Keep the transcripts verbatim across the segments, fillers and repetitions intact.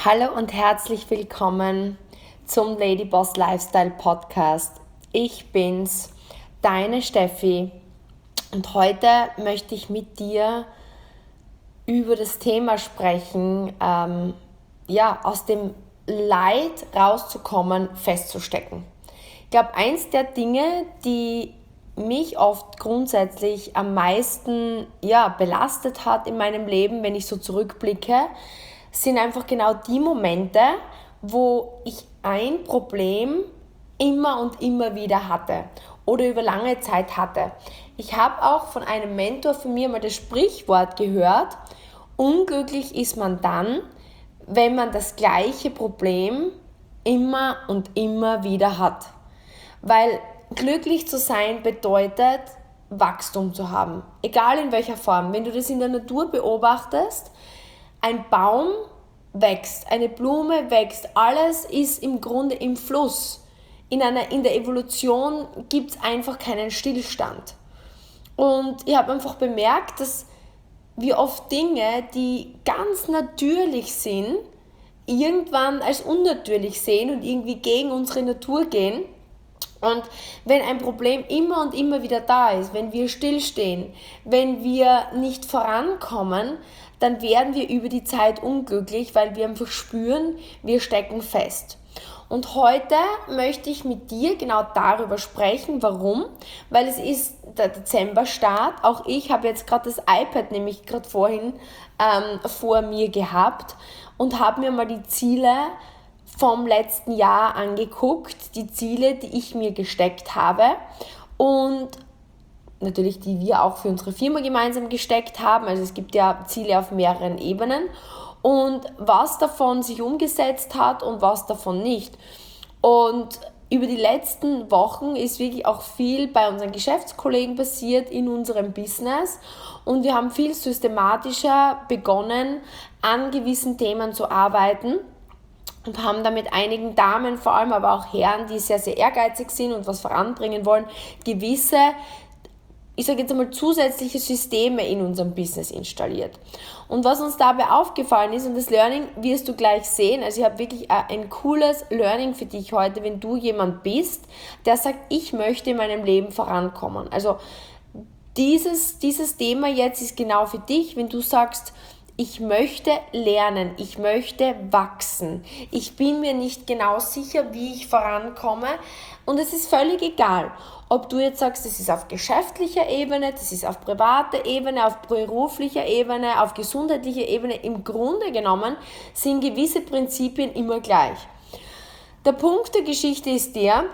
Hallo und herzlich willkommen zum Ladyboss Lifestyle Podcast. Ich bin's, deine Steffi, und heute möchte ich mit dir über das Thema sprechen, ähm, ja, aus dem Leid rauszukommen, festzustecken. Ich glaube, eins der Dinge, die mich oft grundsätzlich am meisten ja, belastet hat in meinem Leben, wenn ich so zurückblicke, sind einfach genau die Momente, wo ich ein Problem immer und immer wieder hatte oder über lange Zeit hatte. Ich habe auch von einem Mentor von mir mal das Sprichwort gehört: Unglücklich ist man dann, wenn man das gleiche Problem immer und immer wieder hat. Weil glücklich zu sein bedeutet, Wachstum zu haben. Egal in welcher Form. Wenn du das in der Natur beobachtest, ein Baum wächst, eine Blume wächst, alles ist im Grunde im Fluss. In, einer, in der Evolution gibt es einfach keinen Stillstand. Und ich habe einfach bemerkt, dass wir oft Dinge, die ganz natürlich sind, irgendwann als unnatürlich sehen und irgendwie gegen unsere Natur gehen. Und wenn ein Problem immer und immer wieder da ist, wenn wir stillstehen, wenn wir nicht vorankommen, dann werden wir über die Zeit unglücklich, weil wir einfach spüren, wir stecken fest. Und heute möchte ich mit dir genau darüber sprechen. Warum? Weil es ist der Dezemberstart. Auch ich habe jetzt gerade das iPad nämlich gerade vorhin ähm, vor mir gehabt und habe mir mal die Ziele vom letzten Jahr angeguckt, die Ziele, die ich mir gesteckt habe und natürlich die wir auch für unsere Firma gemeinsam gesteckt haben. Also es gibt ja Ziele auf mehreren Ebenen und was davon sich umgesetzt hat und was davon nicht. Und über die letzten Wochen ist wirklich auch viel bei unseren Geschäftskollegen passiert in unserem Business und wir haben viel systematischer begonnen, an gewissen Themen zu arbeiten. Und haben da mit einigen Damen, vor allem aber auch Herren, die sehr, sehr ehrgeizig sind und was voranbringen wollen, gewisse, ich sage jetzt einmal, zusätzliche Systeme in unserem Business installiert. Und was uns dabei aufgefallen ist, und das Learning wirst du gleich sehen, also ich habe wirklich ein cooles Learning für dich heute, wenn du jemand bist, der sagt, ich möchte in meinem Leben vorankommen. Also dieses, dieses Thema jetzt ist genau für dich, wenn du sagst, ich möchte lernen, ich möchte wachsen. Ich bin mir nicht genau sicher, wie ich vorankomme. Und es ist völlig egal, ob du jetzt sagst, das ist auf geschäftlicher Ebene, das ist auf privater Ebene, auf beruflicher Ebene, auf gesundheitlicher Ebene. Im Grunde genommen sind gewisse Prinzipien immer gleich. Der Punkt der Geschichte ist der,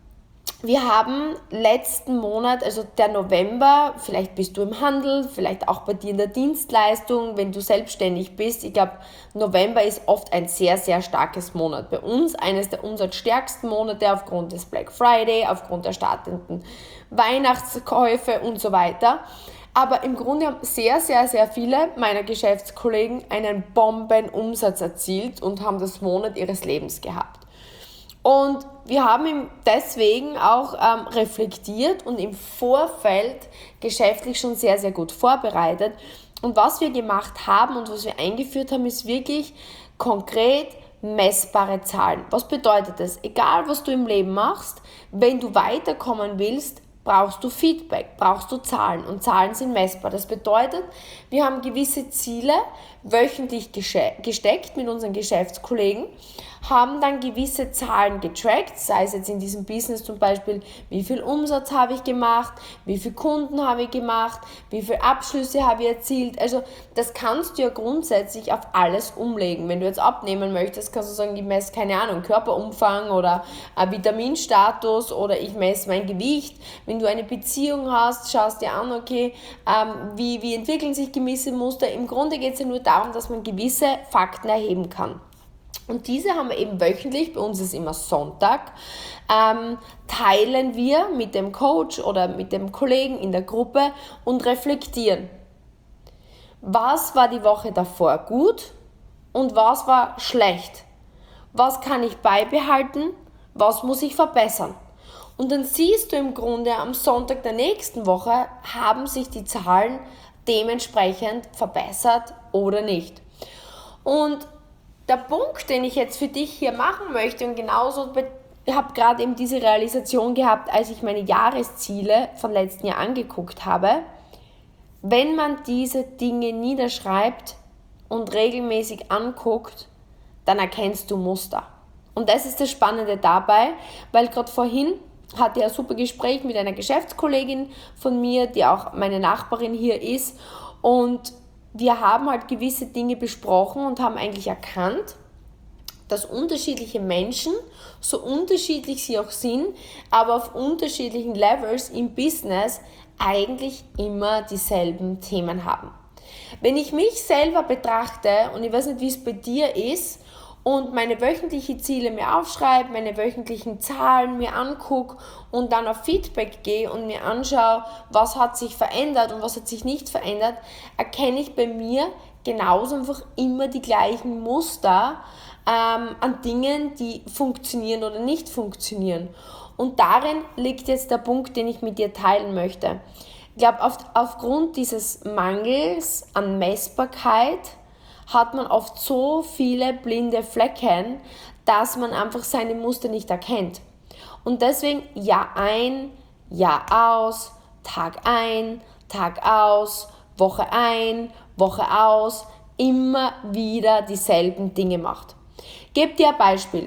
wir haben letzten Monat, also der November, vielleicht bist du im Handel, vielleicht auch bei dir in der Dienstleistung, wenn du selbstständig bist. Ich glaube, November ist oft ein sehr, sehr starkes Monat. Bei uns eines der umsatzstärksten Monate aufgrund des Black Friday, aufgrund der startenden Weihnachtskäufe und so weiter. Aber im Grunde haben sehr, sehr, sehr viele meiner Geschäftskollegen einen Bombenumsatz erzielt und haben das Monat ihres Lebens gehabt. Und wir haben ihn deswegen auch ähm, reflektiert und im Vorfeld geschäftlich schon sehr, sehr gut vorbereitet. Und was wir gemacht haben und was wir eingeführt haben, ist wirklich konkret messbare Zahlen. Was bedeutet das? Egal, was du im Leben machst, wenn du weiterkommen willst, brauchst du Feedback, brauchst du Zahlen und Zahlen sind messbar. Das bedeutet, wir haben gewisse Ziele wöchentlich gesteckt mit unseren Geschäftskollegen, haben dann gewisse Zahlen getrackt, sei es jetzt in diesem Business zum Beispiel, wie viel Umsatz habe ich gemacht, wie viele Kunden habe ich gemacht, wie viele Abschlüsse habe ich erzielt. Also das kannst du ja grundsätzlich auf alles umlegen. Wenn du jetzt abnehmen möchtest, kannst du sagen, ich messe, keine Ahnung, Körperumfang oder Vitaminstatus oder ich messe mein Gewicht. Wenn du eine Beziehung hast, schaust dir an, okay, ähm, wie, wie entwickeln sich gewisse Muster. Im Grunde geht es ja nur darum, dass man gewisse Fakten erheben kann. Und diese haben wir eben wöchentlich, bei uns ist immer Sonntag, ähm, teilen wir mit dem Coach oder mit dem Kollegen in der Gruppe und reflektieren. Was war die Woche davor gut und was war schlecht? Was kann ich beibehalten? Was muss ich verbessern? Und dann siehst du im Grunde am Sonntag der nächsten Woche, haben sich die Zahlen dementsprechend verbessert oder nicht. Und der Punkt, den ich jetzt für dich hier machen möchte und genauso, ich habe gerade eben diese Realisation gehabt, als ich meine Jahresziele von letzten Jahr angeguckt habe, wenn man diese Dinge niederschreibt und regelmäßig anguckt, dann erkennst du Muster. Und das ist das Spannende dabei, weil gerade vorhin hatte ich ein super Gespräch mit einer Geschäftskollegin von mir, die auch meine Nachbarin hier ist, und wir haben halt gewisse Dinge besprochen und haben eigentlich erkannt, dass unterschiedliche Menschen, so unterschiedlich sie auch sind, aber auf unterschiedlichen Levels im Business eigentlich immer dieselben Themen haben. Wenn ich mich selber betrachte, und ich weiß nicht, wie es bei dir ist, und meine wöchentlichen Ziele mir aufschreibe, meine wöchentlichen Zahlen mir angucke und dann auf Feedback gehe und mir anschaue, was hat sich verändert und was hat sich nicht verändert, erkenne ich bei mir genauso einfach immer die gleichen Muster ähm, an Dingen, die funktionieren oder nicht funktionieren. Und darin liegt jetzt der Punkt, den ich mit dir teilen möchte. Ich glaube, auf, aufgrund dieses Mangels an Messbarkeit hat man oft so viele blinde Flecken, dass man einfach seine Muster nicht erkennt. Und deswegen Jahr ein, Jahr aus, Tag ein, Tag aus, Woche ein, Woche aus, immer wieder dieselben Dinge macht. Ich gebe dir ein Beispiel.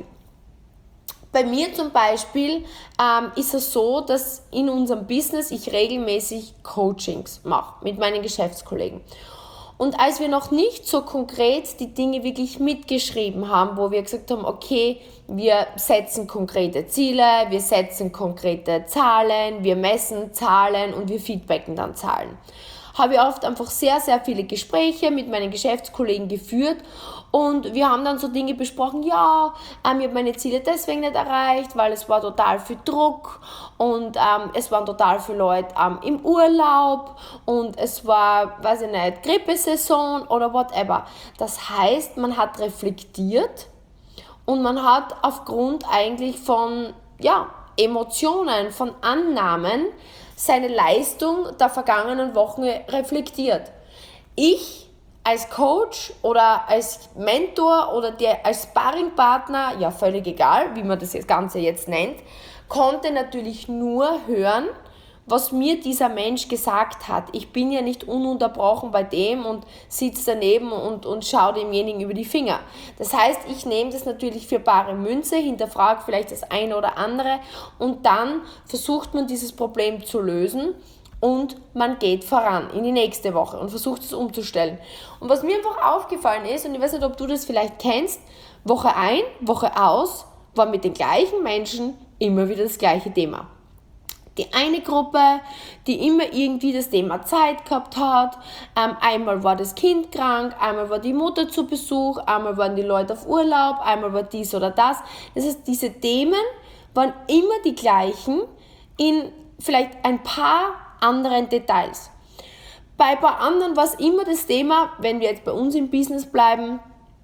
Bei mir zum Beispiel ähm, ist es so, dass in unserem Business ich regelmäßig Coachings mache mit meinen Geschäftskollegen. Und als wir noch nicht so konkret die Dinge wirklich mitgeschrieben haben, wo wir gesagt haben, okay, wir setzen konkrete Ziele, wir setzen konkrete Zahlen, wir messen Zahlen und wir feedbacken dann Zahlen, habe ich oft einfach sehr, sehr viele Gespräche mit meinen Geschäftskollegen geführt und wir haben dann so Dinge besprochen, ja, ähm, ich habe meine Ziele deswegen nicht erreicht, weil es war total viel Druck und ähm, es waren total viele Leute ähm, im Urlaub und es war, weiß ich nicht, Grippesaison oder whatever. Das heißt, man hat reflektiert und man hat aufgrund eigentlich von, ja, Emotionen, von Annahmen seine Leistung der vergangenen Wochen reflektiert. Ich als Coach oder als Mentor oder der, als Sparringpartner, ja völlig egal, wie man das Ganze jetzt nennt, konnte natürlich nur hören, was mir dieser Mensch gesagt hat. Ich bin ja nicht ununterbrochen bei dem und sitze daneben und, und schaue demjenigen über die Finger. Das heißt, ich nehme das natürlich für bare Münze, hinterfrage vielleicht das eine oder andere und dann versucht man dieses Problem zu lösen und man geht voran in die nächste Woche und versucht es umzustellen. Und was mir einfach aufgefallen ist, und ich weiß nicht, ob du das vielleicht kennst, Woche ein, Woche aus, war mit den gleichen Menschen immer wieder das gleiche Thema. Die eine Gruppe, die immer irgendwie das Thema Zeit gehabt hat, ähm, einmal war das Kind krank, einmal war die Mutter zu Besuch, einmal waren die Leute auf Urlaub, einmal war dies oder das. Das heißt, diese Themen waren immer die gleichen in vielleicht ein paar anderen Details. Bei ein paar anderen war es immer das Thema, wenn wir jetzt bei uns im Business bleiben,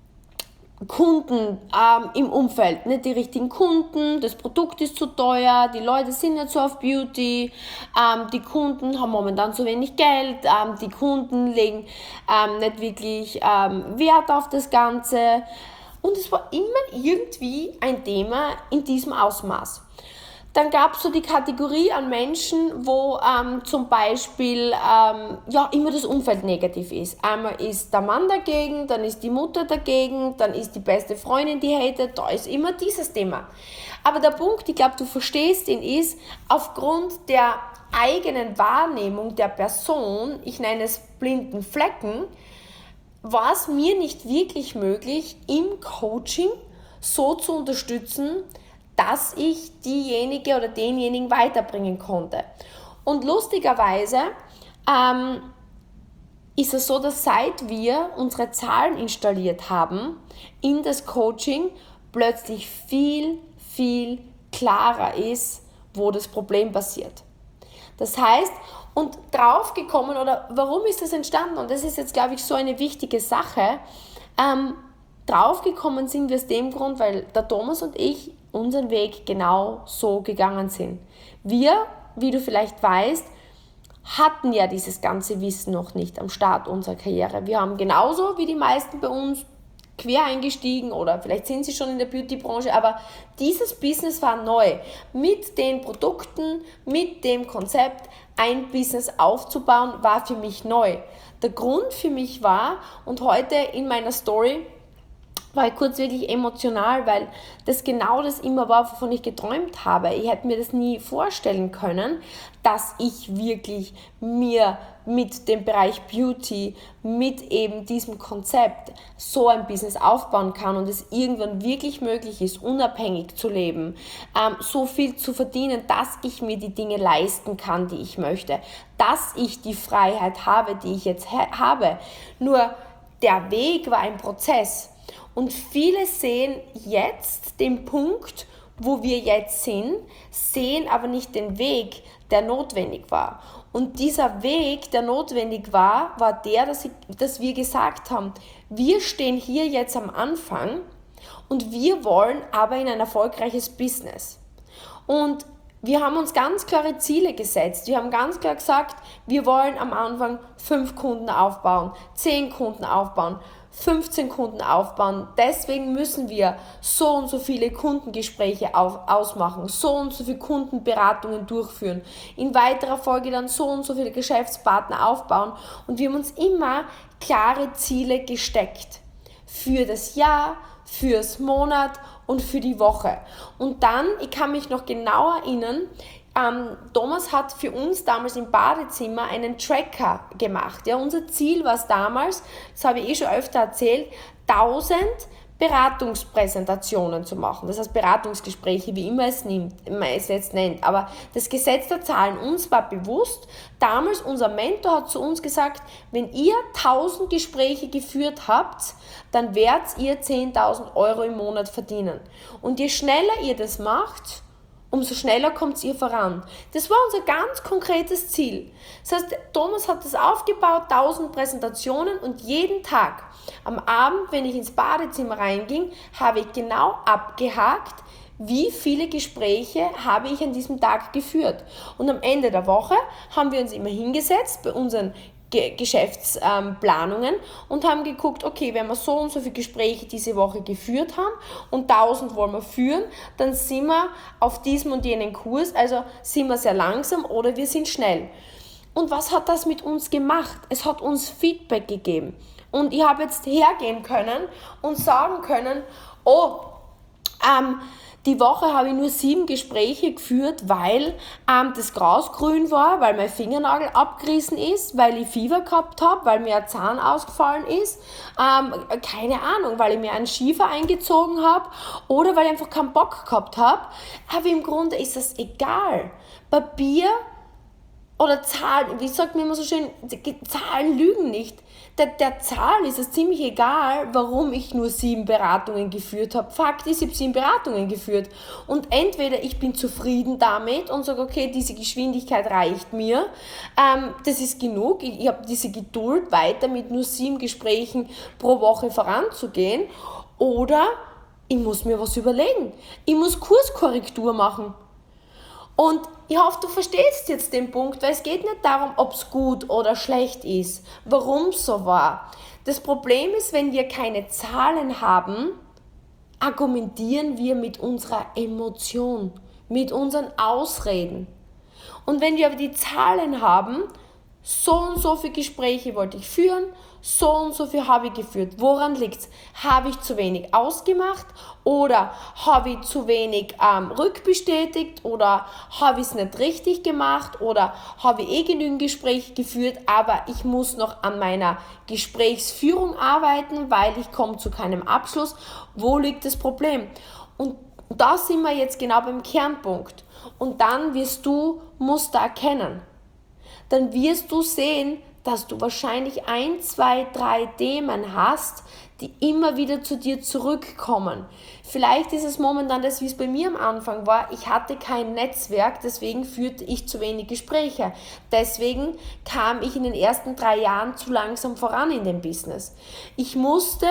Kunden ähm, im Umfeld, nicht die richtigen Kunden, das Produkt ist zu teuer, die Leute sind nicht so auf Beauty, ähm, die Kunden haben momentan zu wenig Geld, ähm, die Kunden legen ähm, nicht wirklich ähm, Wert auf das Ganze und es war immer irgendwie ein Thema in diesem Ausmaß. Dann gab es so die Kategorie an Menschen, wo ähm, zum Beispiel ähm, ja, immer das Umfeld negativ ist. Einmal ist der Mann dagegen, dann ist die Mutter dagegen, dann ist die beste Freundin, die hatet, da ist immer dieses Thema. Aber der Punkt, ich glaube, du verstehst ihn, ist, aufgrund der eigenen Wahrnehmung der Person, ich nenne es blinden Flecken, war es mir nicht wirklich möglich, im Coaching so zu unterstützen, dass ich diejenige oder denjenigen weiterbringen konnte. Und lustigerweise ähm, ist es so, dass seit wir unsere Zahlen installiert haben in das Coaching, plötzlich viel, viel klarer ist, wo das Problem passiert. Das heißt, und draufgekommen, oder warum ist das entstanden? Und das ist jetzt, glaube ich, so eine wichtige Sache. Ähm, draufgekommen sind wir aus dem Grund, weil der Thomas und ich unseren Weg genau so gegangen sind. Wir, wie du vielleicht weißt, hatten ja dieses ganze Wissen noch nicht am Start unserer Karriere. Wir haben genauso wie die meisten bei uns quer eingestiegen oder vielleicht sind sie schon in der Beauty-Branche, aber dieses Business war neu. Mit den Produkten, mit dem Konzept, ein Business aufzubauen, war für mich neu. Der Grund für mich war, und heute in meiner Story war ich kurz wirklich emotional, weil das genau das immer war, wovon ich geträumt habe. Ich hätte mir das nie vorstellen können, dass ich wirklich mir mit dem Bereich Beauty, mit eben diesem Konzept so ein Business aufbauen kann und es irgendwann wirklich möglich ist, unabhängig zu leben, ähm, so viel zu verdienen, dass ich mir die Dinge leisten kann, die ich möchte, dass ich die Freiheit habe, die ich jetzt ha- habe. Nur der Weg war ein Prozess. Und viele sehen jetzt den Punkt, wo wir jetzt sind, sehen aber nicht den Weg, der notwendig war. Und dieser Weg, der notwendig war, war der, dass, ich, dass wir gesagt haben, wir stehen hier jetzt am Anfang und wir wollen aber in ein erfolgreiches Business. Und wir haben uns ganz klare Ziele gesetzt. Wir haben ganz klar gesagt, wir wollen am Anfang fünf Kunden aufbauen, zehn Kunden aufbauen, fünfzehn Kunden aufbauen. Deswegen müssen wir so und so viele Kundengespräche auf, ausmachen, so und so viele Kundenberatungen durchführen, in weiterer Folge dann so und so viele Geschäftspartner aufbauen. Und wir haben uns immer klare Ziele gesteckt. Für das Jahr, fürs Monat und für die Woche. Und dann, ich kann mich noch genau erinnern, ähm, Thomas hat für uns damals im Badezimmer einen Tracker gemacht. Ja, unser Ziel war es damals, das habe ich eh schon öfter erzählt, tausend Beratungspräsentationen zu machen. Das heißt Beratungsgespräche, wie immer es, nimmt, man es jetzt nennt. Aber das Gesetz der Zahlen, uns war bewusst, damals unser Mentor hat zu uns gesagt, wenn ihr tausend Gespräche geführt habt, dann werdet ihr zehntausend Euro im Monat verdienen. Und je schneller ihr das macht, umso schneller kommt ihr voran. Das war unser ganz konkretes Ziel. Das heißt, Thomas hat das aufgebaut, tausend Präsentationen und jeden Tag am Abend, wenn ich ins Badezimmer reinging, habe ich genau abgehakt, wie viele Gespräche habe ich an diesem Tag geführt. Und am Ende der Woche haben wir uns immer hingesetzt bei unseren Geschäftsplanungen und haben geguckt, okay, wenn wir so und so viele Gespräche diese Woche geführt haben und tausend wollen wir führen, dann sind wir auf diesem und jenen Kurs, also sind wir sehr langsam oder wir sind schnell. Und was hat das mit uns gemacht? Es hat uns Feedback gegeben. Und ich habe jetzt hergehen können und sagen können, oh, ähm, die Woche habe ich nur sieben Gespräche geführt, weil ähm, das Gras grün war, weil mein Fingernagel abgerissen ist, weil ich Fieber gehabt habe, weil mir ein Zahn ausgefallen ist, ähm, keine Ahnung, weil ich mir einen Schiefer eingezogen habe oder weil ich einfach keinen Bock gehabt habe. Aber im Grunde ist das egal. Papier oder Zahlen, wie sagt man immer so schön, Zahlen lügen nicht. Der, der Zahl ist es ziemlich egal, warum ich nur sieben Beratungen geführt habe. Fakt ist, ich habe sieben Beratungen geführt. Und entweder ich bin zufrieden damit und sage, okay, diese Geschwindigkeit reicht mir, ähm, das ist genug, ich, ich habe diese Geduld, weiter mit nur sieben Gesprächen pro Woche voranzugehen, oder ich muss mir was überlegen. Ich muss Kurskorrektur machen. Und ich hoffe, du verstehst jetzt den Punkt, weil es geht nicht darum, ob es gut oder schlecht ist, warum es so war. Das Problem ist, wenn wir keine Zahlen haben, argumentieren wir mit unserer Emotion, mit unseren Ausreden. Und wenn wir aber die Zahlen haben, so und so viele Gespräche wollte ich führen, so und so viel habe ich geführt. Woran liegt es? Habe ich zu wenig ausgemacht oder habe ich zu wenig ähm, rückbestätigt oder habe ich es nicht richtig gemacht oder habe ich eh genügend Gespräche geführt, aber ich muss noch an meiner Gesprächsführung arbeiten, weil ich komme zu keinem Abschluss. Wo liegt das Problem? Und da sind wir jetzt genau beim Kernpunkt. Und dann wirst du Muster erkennen. Dann wirst du sehen, dass du wahrscheinlich ein, zwei, drei Themen hast, die immer wieder zu dir zurückkommen. Vielleicht ist es momentan das, wie es bei mir am Anfang war. Ich hatte kein Netzwerk, deswegen führte ich zu wenig Gespräche. Deswegen kam ich in den ersten drei Jahren zu langsam voran in dem Business. Ich musste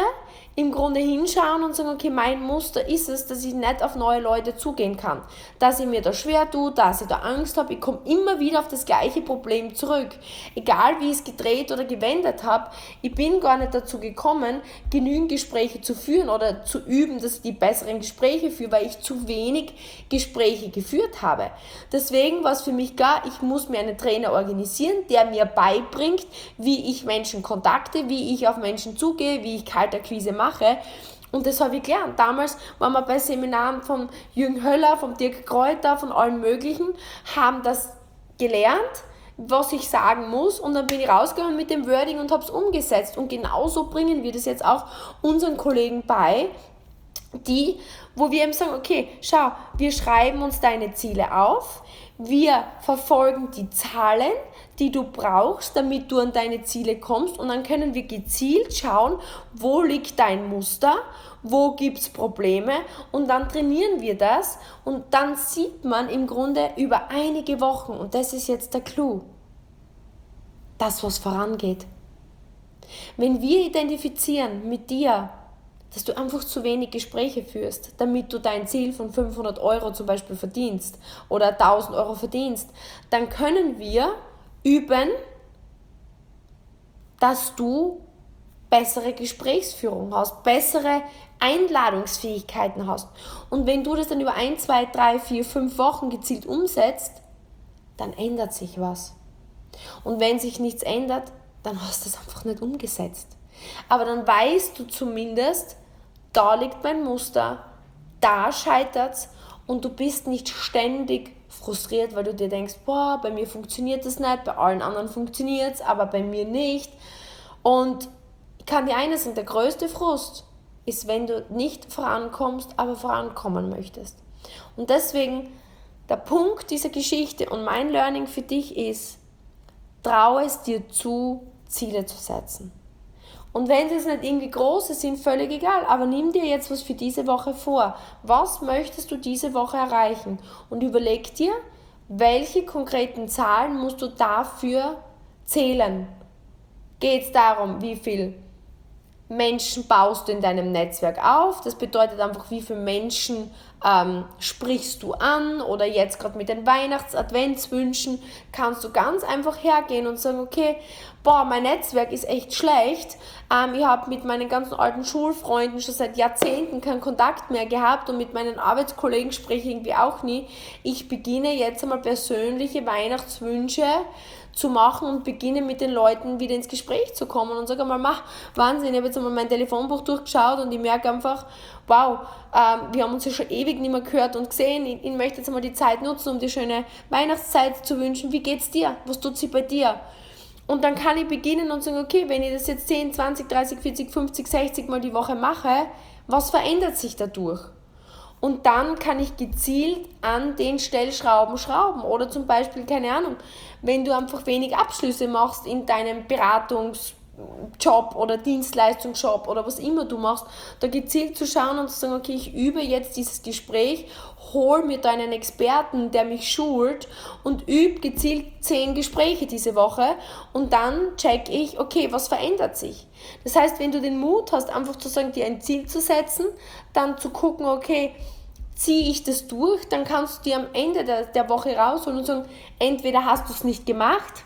im Grunde hinschauen und sagen, okay, mein Muster ist es, dass ich nicht auf neue Leute zugehen kann. Dass ich mir da schwer tue, dass ich da Angst habe. Ich komme immer wieder auf das gleiche Problem zurück. Egal wie ich es gedreht oder gewendet habe, ich bin gar nicht dazu gekommen, genügend Gespräche zu führen oder zu üben, dass ich die besseren Gespräche führe, weil ich zu wenig Gespräche geführt habe. Deswegen war es für mich klar, ich muss mir einen Trainer organisieren, der mir beibringt, wie ich Menschen kontakte, wie ich auf Menschen zugehe, wie ich Kaltakquise mache. Und das habe ich gelernt. Damals waren wir bei Seminaren von Jürgen Höller, von Dirk Kräuter, von allen möglichen, haben das gelernt, was ich sagen muss, und dann bin ich rausgegangen mit dem Wording und habe es umgesetzt. Und genauso bringen wir das jetzt auch unseren Kollegen bei, die, wo wir eben sagen, okay, schau, wir schreiben uns deine Ziele auf, wir verfolgen die Zahlen, die du brauchst, damit du an deine Ziele kommst, und dann können wir gezielt schauen, wo liegt dein Muster, wo gibt es Probleme, und dann trainieren wir das, und dann sieht man im Grunde über einige Wochen, und das ist jetzt der Clou, das, was vorangeht. Wenn wir identifizieren mit dir, dass du einfach zu wenig Gespräche führst, damit du dein Ziel von fünfhundert Euro zum Beispiel verdienst oder tausend Euro verdienst, dann können wir üben, dass du bessere Gesprächsführung hast, bessere Einladungsfähigkeiten hast. Und wenn du das dann über ein, zwei, drei, vier, fünf Wochen gezielt umsetzt, dann ändert sich was. Und wenn sich nichts ändert, dann hast du es einfach nicht umgesetzt. Aber dann weißt du zumindest, da liegt mein Muster, da scheitert's, und du bist nicht ständig frustriert, weil du dir denkst, boah, bei mir funktioniert das nicht, bei allen anderen funktioniert's, aber bei mir nicht. Und ich kann dir eines sagen, der größte Frust ist, wenn du nicht vorankommst, aber vorankommen möchtest. Und deswegen, der Punkt dieser Geschichte und mein Learning für dich ist, traue es dir zu, Ziele zu setzen. Und wenn es nicht irgendwie große sind, völlig egal, aber nimm dir jetzt was für diese Woche vor. Was möchtest du diese Woche erreichen? Und überleg dir, welche konkreten Zahlen musst du dafür zählen. Geht es darum, wie viel Menschen baust du in deinem Netzwerk auf? Das bedeutet einfach, wie viele Menschen ähm, sprichst du an, oder jetzt gerade mit den Weihnachts-Adventswünschen kannst du ganz einfach hergehen und sagen, okay, boah, mein Netzwerk ist echt schlecht, ähm, ich habe mit meinen ganzen alten Schulfreunden schon seit Jahrzehnten keinen Kontakt mehr gehabt und mit meinen Arbeitskollegen spreche ich irgendwie auch nie. Ich beginne jetzt einmal persönliche Weihnachtswünsche zu machen und beginne mit den Leuten wieder ins Gespräch zu kommen und sage einmal, mach, Wahnsinn, ich habe jetzt einmal mein Telefonbuch durchgeschaut und ich merke einfach, wow, ähm, wir haben uns ja schon ewig nicht mehr gehört und gesehen, ich, ich möchte jetzt einmal die Zeit nutzen, um dir schöne Weihnachtszeit zu wünschen. Wie geht's dir? Was tut sie bei dir? Und dann kann ich beginnen und sagen, okay, wenn ich das jetzt zehn, zwanzig, dreißig, vierzig, fünfzig, sechzig Mal die Woche mache, was verändert sich dadurch? Und dann kann ich gezielt an den Stellschrauben schrauben. Oder zum Beispiel, keine Ahnung, wenn du einfach wenig Abschlüsse machst in deinem Beratungsjob oder Dienstleistungsjob oder was immer du machst, da gezielt zu schauen und zu sagen, okay, ich übe jetzt dieses Gespräch, hol mir da einen Experten, der mich schult, und übe gezielt zehn Gespräche diese Woche, und dann check ich, okay, was verändert sich? Das heißt, wenn du den Mut hast, einfach zu sagen, dir ein Ziel zu setzen, dann zu gucken, okay, ziehe ich das durch, dann kannst du dir am Ende der, der Woche rausholen und sagen, entweder hast du es nicht gemacht,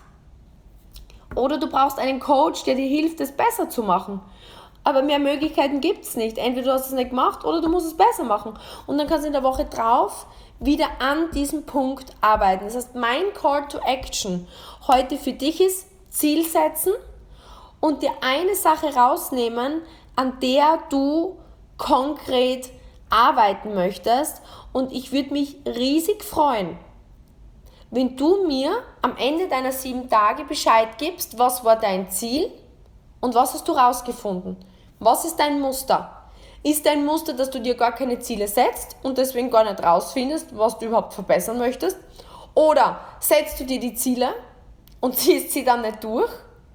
oder du brauchst einen Coach, der dir hilft, es besser zu machen. Aber mehr Möglichkeiten gibt es nicht. Entweder du hast es nicht gemacht oder du musst es besser machen. Und dann kannst du in der Woche drauf wieder an diesem Punkt arbeiten. Das heißt, mein Call to Action heute für dich ist, Ziel setzen und dir eine Sache rausnehmen, an der du konkret arbeiten möchtest. Und ich würde mich riesig freuen, wenn du mir am Ende deiner sieben Tage Bescheid gibst, was war dein Ziel und was hast du rausgefunden. Was ist dein Muster? Ist dein Muster, dass du dir gar keine Ziele setzt und deswegen gar nicht rausfindest, was du überhaupt verbessern möchtest? Oder setzt du dir die Ziele und ziehst sie dann nicht durch?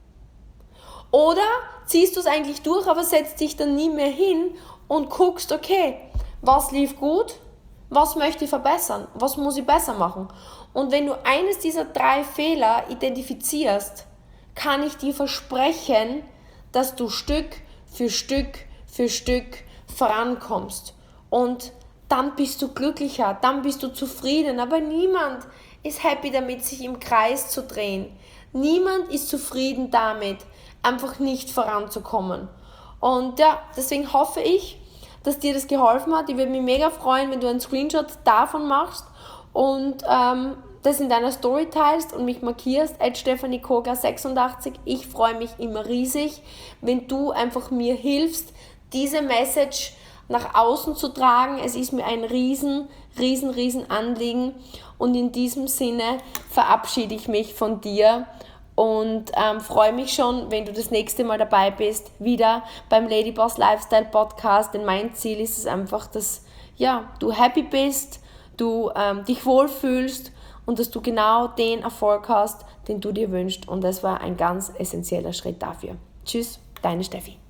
Oder ziehst du es eigentlich durch, aber setzt dich dann nie mehr hin und guckst, okay, was lief gut, was möchte ich verbessern, was muss ich besser machen? Und wenn du eines dieser drei Fehler identifizierst, kann ich dir versprechen, dass du Stück für Stück für Stück vorankommst. Und dann bist du glücklicher, dann bist du zufrieden. Aber niemand ist happy damit, sich im Kreis zu drehen. Niemand ist zufrieden damit, einfach nicht voranzukommen. Und ja, deswegen hoffe ich, dass dir das geholfen hat. Ich würde mich mega freuen, wenn du einen Screenshot davon machst und ähm, das in deiner Story teilst und mich markierst, at Stephanie Kogler sechsundachtzig. Ich freue mich immer riesig, wenn du einfach mir hilfst, diese Message nach außen zu tragen. Es ist mir ein riesen, riesen, riesen Anliegen. Und in diesem Sinne verabschiede ich mich von dir und ähm, freue mich schon, wenn du das nächste Mal dabei bist, wieder beim Ladyboss Lifestyle Podcast. Denn mein Ziel ist es einfach, dass ja, du happy bist, du ähm, dich wohlfühlst und dass du genau den Erfolg hast, den du dir wünschst. Und das war ein ganz essentieller Schritt dafür. Tschüss, deine Steffi.